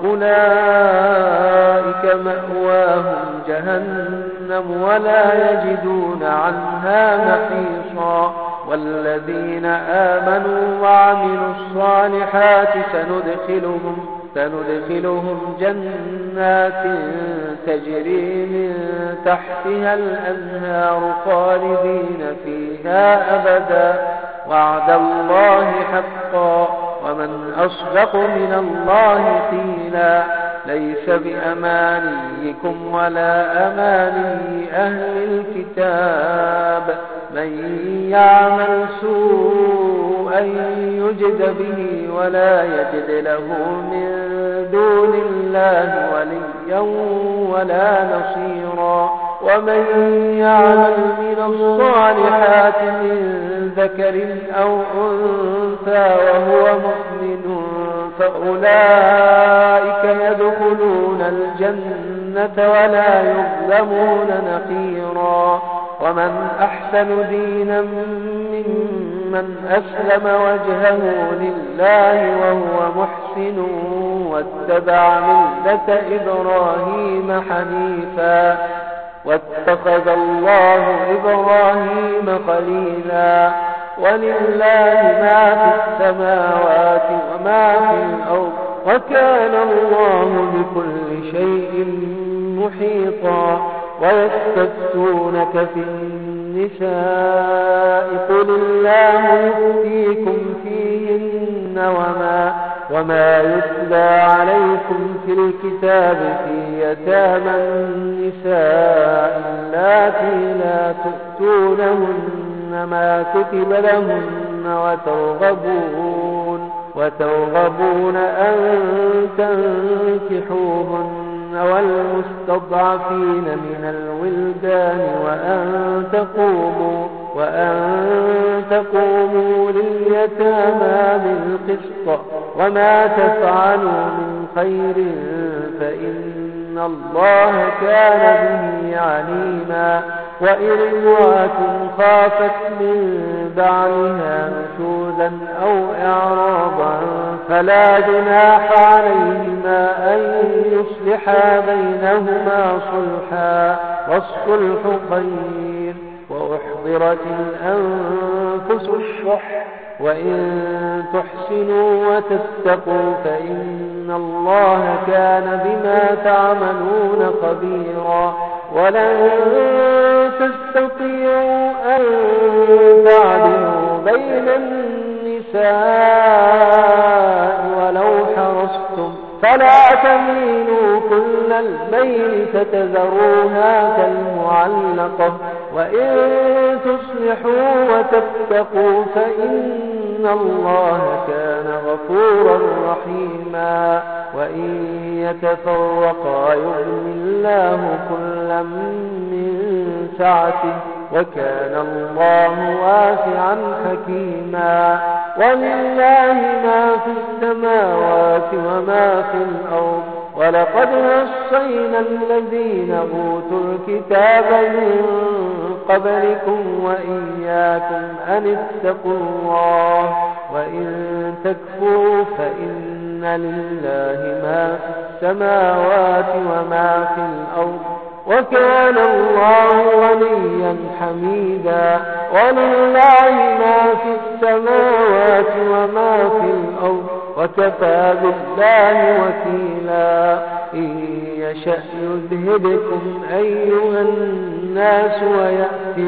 أولئك مأواهم جهنم ولا يجدون عنها محيصا. والذين آمنوا وعملوا الصالحات سندخلهم, سندخلهم جنات تجري من تحتها الأنهار خالدين فيها أبدا وعد الله حقا ومن أصدق من الله قيلا. ليس بأمانيكم ولا أماني أهل الكتاب. من يعمل سوءا يجد به ولا يجد له من دون الله وليا ولا نصيرا. ومن يعمل من الصالحات من ذكر أو أنثى وهو مؤمن فأولئك يدخلون الجنة ولا يظلمون نقيرا. ومن أحسن دينا ممن أسلم وجهه لله وهو محسن واتبع ملة إبراهيم حنيفا واتخذ الله إبراهيم خليلا. ولله ما في السماوات وما في الأرض وكان الله بكل شيء محيطا. ويستفتونك في النساء قل الله يفتيكم فيهن وما, وما يتلى عليكم في الكتاب في يتامى النساء اللاتي لا تؤتونهن ما كتب لهن وترغبون, وترغبون أن تنكحوهن والمستضعفين من الولدان وأن تقوموا, وأن تقوموا لليتامى بالقسط. وما تفعلوا من خير فإن الله كان به عليما. وإن امرأة خافت من بعلها نشوزا أو إعراضا فلا جناح عليهما أن يصلحا بينهما صلحا والصلح خير. وأحضرت الأنفس الشح وإن تحسنوا وتتقوا فإن الله كان بما تعملون خبيرا. ولن تستطيعوا أن تعدلوا بين النساء ولو حرصتم فلا تميلوا كل الميل فتذروها كالمعلقة. وإن تصلحوا وتتقوا فإن الله كان غفورا رحيما. وإن يتفرقا يغني الله كلا من سعته وكان الله واسعا حكيما. ولله ما في السماوات وما في الأرض. ولقد وصينا الذين أوتوا الكتاب من قبلكم وإياكم أن اتقوا الله. وإن تكفروا فإن لله ما في السماوات وما في الأرض وكان الله غنيا حميدا. ولله ما في السماوات وما في الأرض وكفى بالله وكيلا. إن يشأ يذهبكم أيها الناس ويأتي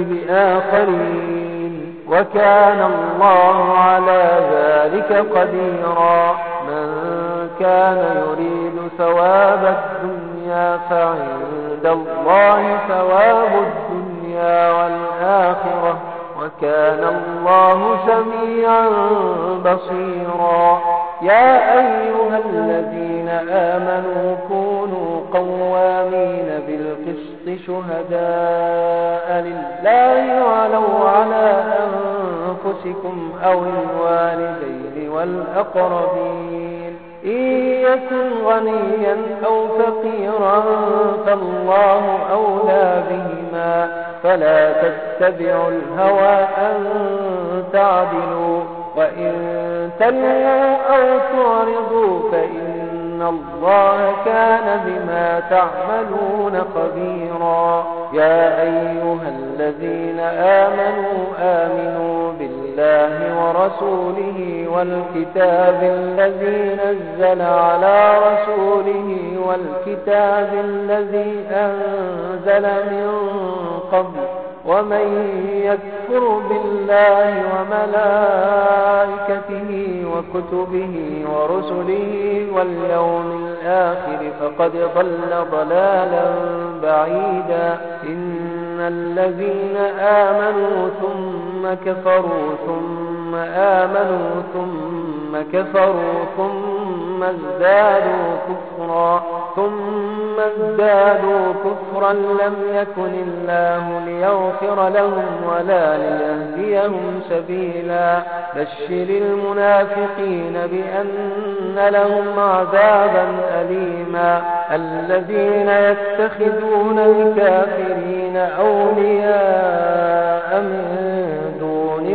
بآخرين وكان الله على ذلك قديرا. من كان يريد ثواب الدنيا فعند الله ثواب الدنيا والآخرة وكان الله سميعا بصيرا. يا أيها الذين آمنوا كونوا قوامين بالقسط شهداء لله ولو على أنفسكم أو الوالدين والأقربين. إن يكن غنيا أو فقيرا فالله أولى بهما فلا تتبعوا الهوى أن تعدلوا. وإن تلووا أو تعرضوا فإن الله كان بما تعملون خبيرا. يا أيها الذين آمنوا آمنوا بالله ورسوله والكتاب الذي نزل على رسوله والكتاب الذي أنزل من قبل. ومن يكفر بالله وملائكته وكتبه ورسله واليوم الآخر فقد ضل ضلالا بعيدا. إن الذين آمنوا ثم كفروا ثم آمنوا ثم كفروا ثم ازدادوا كفرا ثم ازدادوا كفرا لم يكن الله ليغفر لهم ولا ليهديهم سبيلا بشر المنافقين بأن لهم عذابا أليما الذين يتخذون الكافرين أولياء من دون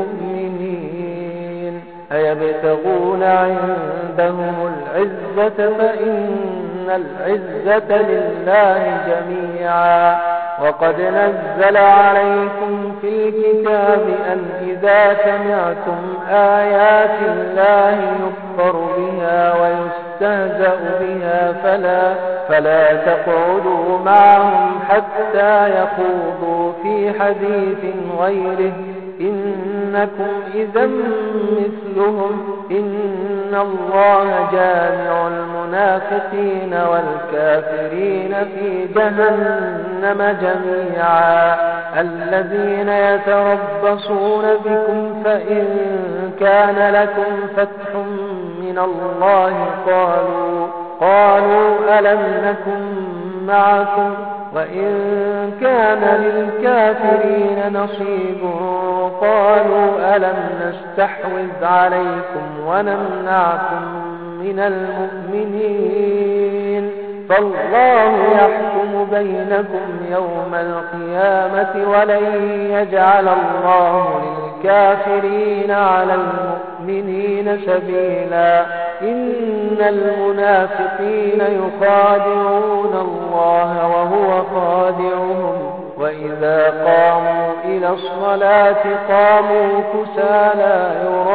المؤمنين أيبتغون عندهم العزة فإن العزة لله جميعا وقد نزل عليكم في الكتاب أن إذا سمعتم آيات الله يكفر بها ويستهزأ بها فلا, فلا تقعدوا معهم حتى يخوضوا في حديث غيره إنكم إذا مثلهم إن الله جامع المنافقين والكافرين في جهنم جميعا الذين يتربصون بكم فإن كان لكم فتح من الله قالوا قالوا ألم نكن معكم وإن كان للكافرين نصيب قالوا ألم نستحوذ عليكم ونمنعكم من المؤمنين فالله يحكم بينكم يوم القيامة ولن يجعل الله للكافرين على المؤمنين سبيلا إن المنافقين يخادعون الله وهو خادعهم وإذا قاموا إلى الصلاة قاموا كسالى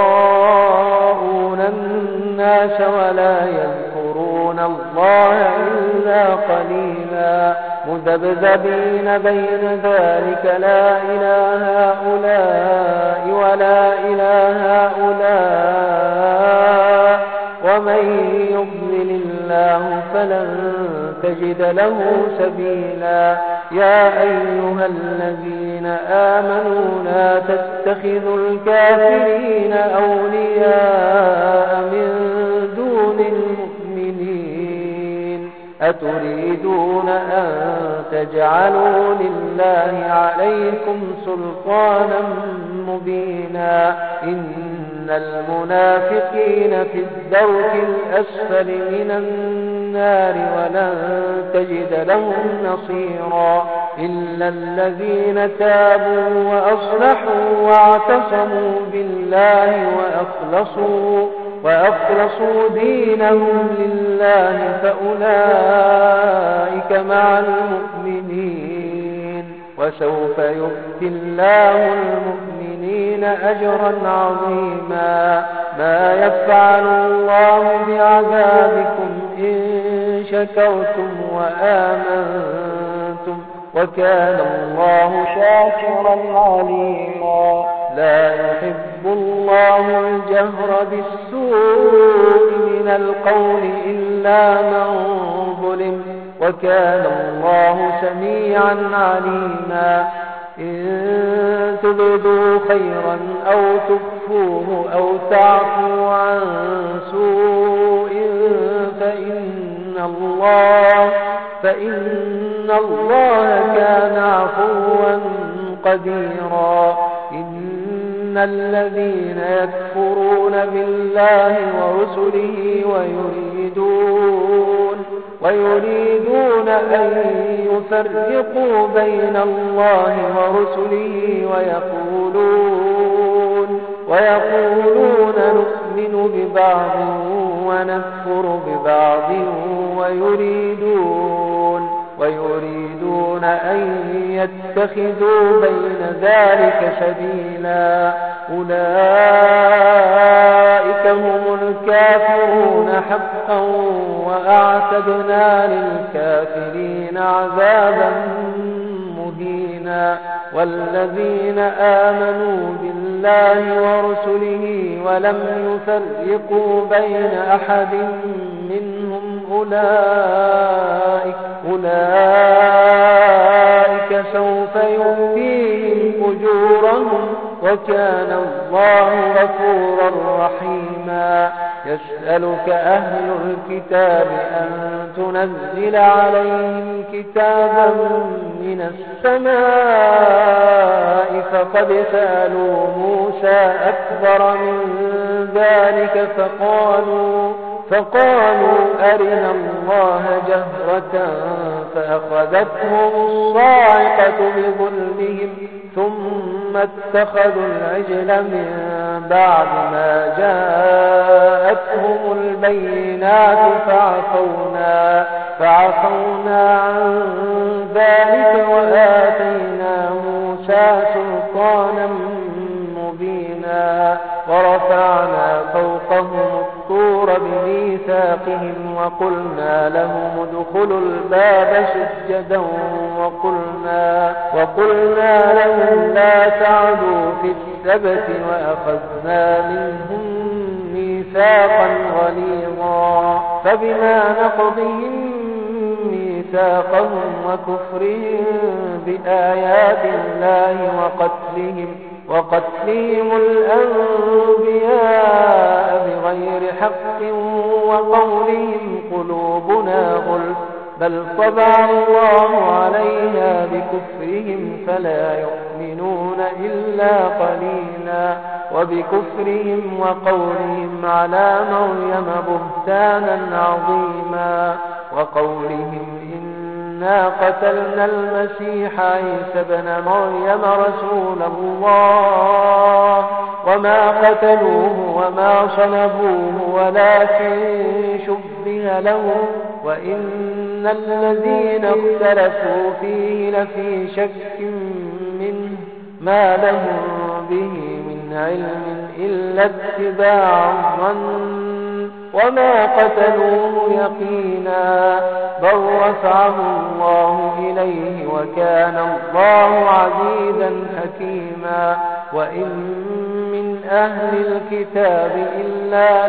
يراءون الناس ولا يذكرون الله إلا قليلا مذبذبين بين ذلك لا إله هؤلاء ولا إله هؤلاء ومن يضلل الله فلن تجد له سبيلا يا أيها الذين آمنوا لا تتخذوا الكافرين أولياء من دون المؤمنين أتريدون أن تجعلوا لله عليكم سلطانا مبينا إن المنافقين في الدرك الأسفل من النار ولن تجد لهم نصيرا إلا الذين تابوا وأصلحوا واعتصموا بالله وأخلصوا وأخلصوا دينهم لله فأولئك مع المؤمنين وسوف يؤتي الله المؤمنين أجرا عظيما ما يفعل الله بعذابكم إن شكرتم وآمنتم وكان الله شاكرا عليما لا يحب الله الجهر بالسوء من القول إلا من ظلم وكان الله سميعا عليما إن تبدوا خيرا أو تخفوه أو تعفوا عن سوء فإن الله فإن الله كان عفوا قديرا إن الذين يكفرون بالله ورسله ويريدون ويريدون أن يفرقوا بين الله ورسله ويقولون ويقولون نؤمن ببعض ونكفر ببعض ويريدون ويريدون أن يتخذوا بين ذلك سبيلا أولئك هم الكافرون حقا وأعتدنا للكافرين عذابا مهينا والذين آمنوا بالله ورسله ولم يفرقوا بين أحد منهم أولئك أولئك سوف يؤتيهم أجورهم وكان الله غفورا رحيما يسألك أهل الكتاب أن تنزل عليهم كتابا من السماء فقد سألوا موسى أكبر من ذلك فقالوا فقالوا أرنا الله جهرة فأخذتهم الصاعقة بظلمهم ثم اتخذوا العجل من بعد ما جاءتهم البينات فعفونا, فعفونا عن ذلك وآتينا موسى سلطانا مبينا ورفعنا فوقهم الطور بميثاقهم وقلنا لهم ادخلوا الباب سجدا وقلنا, وقلنا لهم لا تعدوا في السبت وأخذنا منهم ميثاقا غليظا فبما نقضهم ميثاقهم وكفرهم بآيات الله وقتلهم وقتلهم الأنبياء بغير حق وقولهم قلوبنا غلف بل طبع الله عليها بكفرهم فلا يؤمنون إلا قليلا وبكفرهم وقولهم على مريم بهتانا عظيما وقولهم إنا قتلنا المسيح عيسى بن مريم رسول الله وما قتلوه وما صلبوه ولكن شبه لهم وإن الذين اختلفوا فيه لفي شك منه ما لهم به من علم إلا اتباع الظن وما قتلوه يقينا بل رفعه الله إليه وكان الله عزيزا حكيما وإن من أهل الكتاب إلا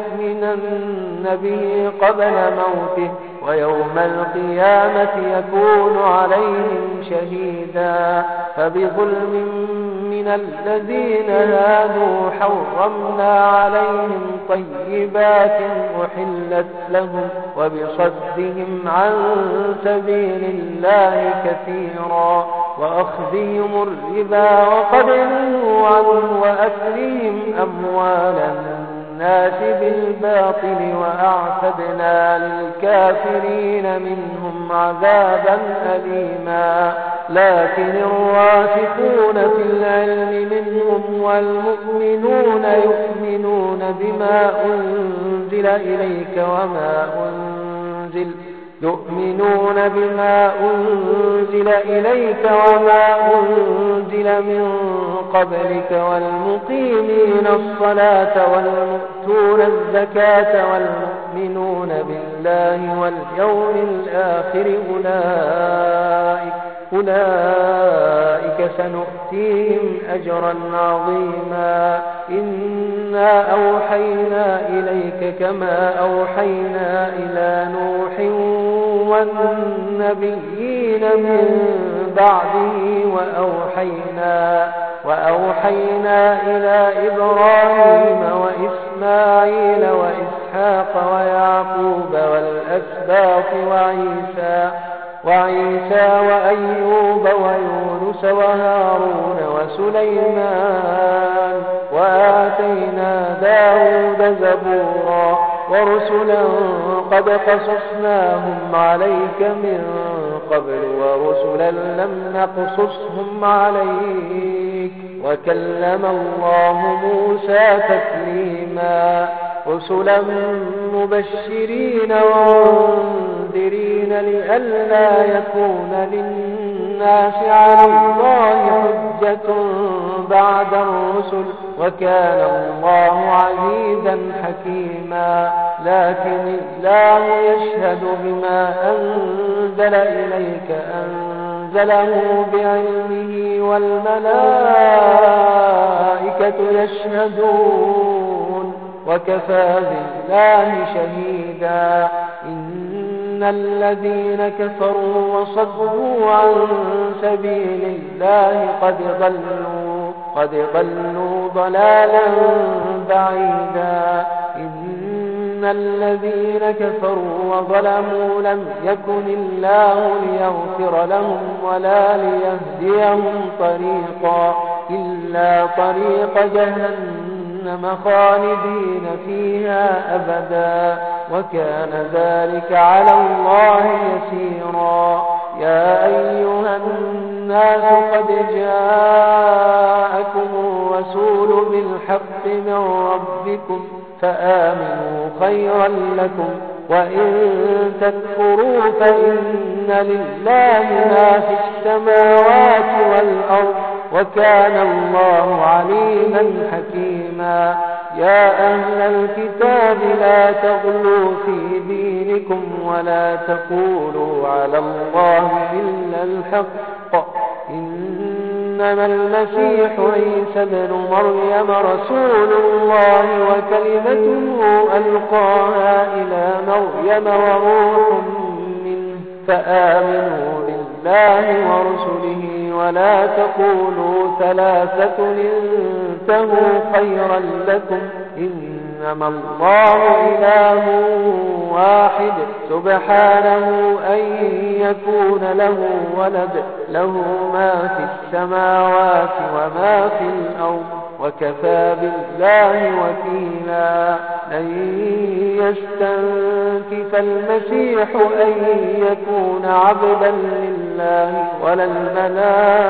ليؤمنن به قبل موته ويوم القيامة يكون عليهم شهيدا فبظلم من الذين هادوا حرمنا عليهم طيبات أحلت لهم وبصدهم عن سبيل الله كثيرا وأخذهم الربا وقد نهوا عنه وأكلهم أموال الناس بالباطل وأعتدنا للكافرين منهم عذابا أليما لكن الراسخون في العلم منهم والمؤمنون يؤمنون بما أنزل إليك وما أنزل يؤمنون بما أنزل إليك وما أنزل من قبلك والمقيمين الصلاة والمؤتون الزكاة والمؤمنون بالله واليوم الآخر أولئك أولئك سنؤتيهم أجرا عظيما إنا أوحينا إليك كما أوحينا إلى نوح والنبيين من بعده وأوحينا, وأوحينا إلى إبراهيم وإسماعيل وإسحاق ويعقوب والأسباط وعيسى وعيسى وأيوب ويونس وهارون وسليمان وآتينا داود زبورا ورسلا قد قصصناهم عليك من قبل ورسلا لم نقصصهم عليك وكلم الله موسى تكليما رسلا مبشرين ومنذرين لئلا يكون للناس على الله حجة بعد الرسل وكان الله عزيزا حكيما لكن الله يشهد بما أنزل إليك أنزله بعلمه والملائكة يشهدون وكفى بالله شهيدا إن الذين كفروا وصدوا عن سبيل الله قد ضلوا قد ضلوا ضلالا بعيدا إن الذين كفروا وظلموا لم يكن الله ليغفر لهم ولا ليهديهم طريقا إلا طريق جهنم خالدين فيها أبدا وكان ذلك على الله يسيرا. يا أيها الناس قد جاءكم الرسول بالحق من ربكم فآمنوا خيرا لكم وإن تكفروا فإن لله ما في السماوات والأرض وكان الله عليما حكيما. يا أهل الكتاب لا تغلوا في دينكم ولا تقولوا على الله إلا الحق إنما المسيح عيسى ابن مريم رسول الله وكلمته ألقاها إلى مريم وروح منه فآمنوا بالله ورسله ولا تقولوا ثلاثة انتهوا خيرا لكم إنما الله إله واحد سبحانه أن يكون له ولد له ما في السماوات وما في الأرض وكفى بالله وكيلا. لن يستنكف المسيح أن يكون عبدا لله ولا الملائكة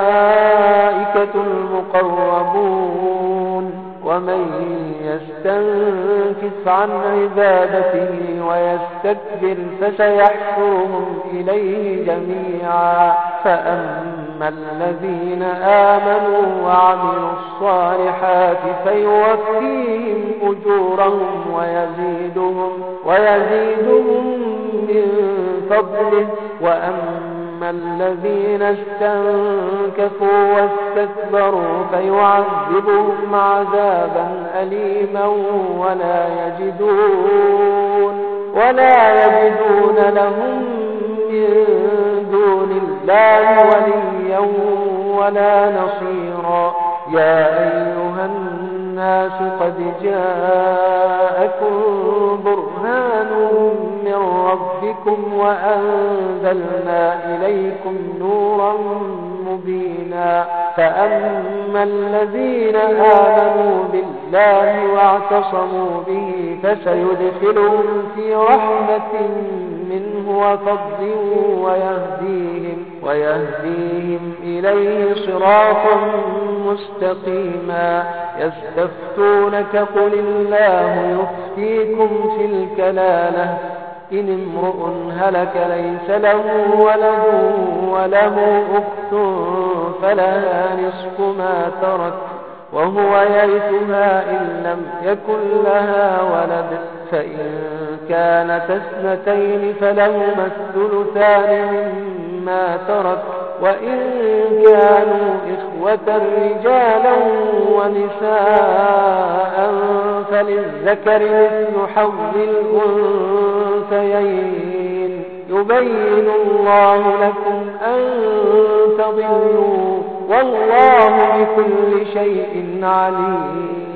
المقربون ومن يستنكف عن عبادته ويستكبر فسيحشرهم إليه جميعا. فأما الذين آمنوا وعملوا الصالحات فيوفيهم أجورهم ويزيدهم, ويزيدهم من فضله وأما الذين استنكفوا واستكبروا فيعذبهم عذابا أليما ولا يجدون, ولا يجدون لهم من دون الله وليا ولا نصيرا. يا أيها الناس قد جاءكم برهان من ربكم وأنزلنا إليكم نورا مبينا. فأما الذين آمنوا بالله واعتصموا به فسيدخلهم في رحمة منه وفضل ويهديهم, ويهديهم إليه صراطا مستقيما. يستفتونك قل الله يفتيكم في الكلالة إن امرؤ هلك ليس له ولد وله أخت فلها نصف ما ترك وهو يرثها إن لم يكن لها ولد فإن كانت اثنتين فلهما الثلثان مما ترك وإن كانوا إخوة رجالا ونساء فللذكر مثل حظ الأنثيين. يبين الله لكم أن تضلوا والله بكل شيء عليم.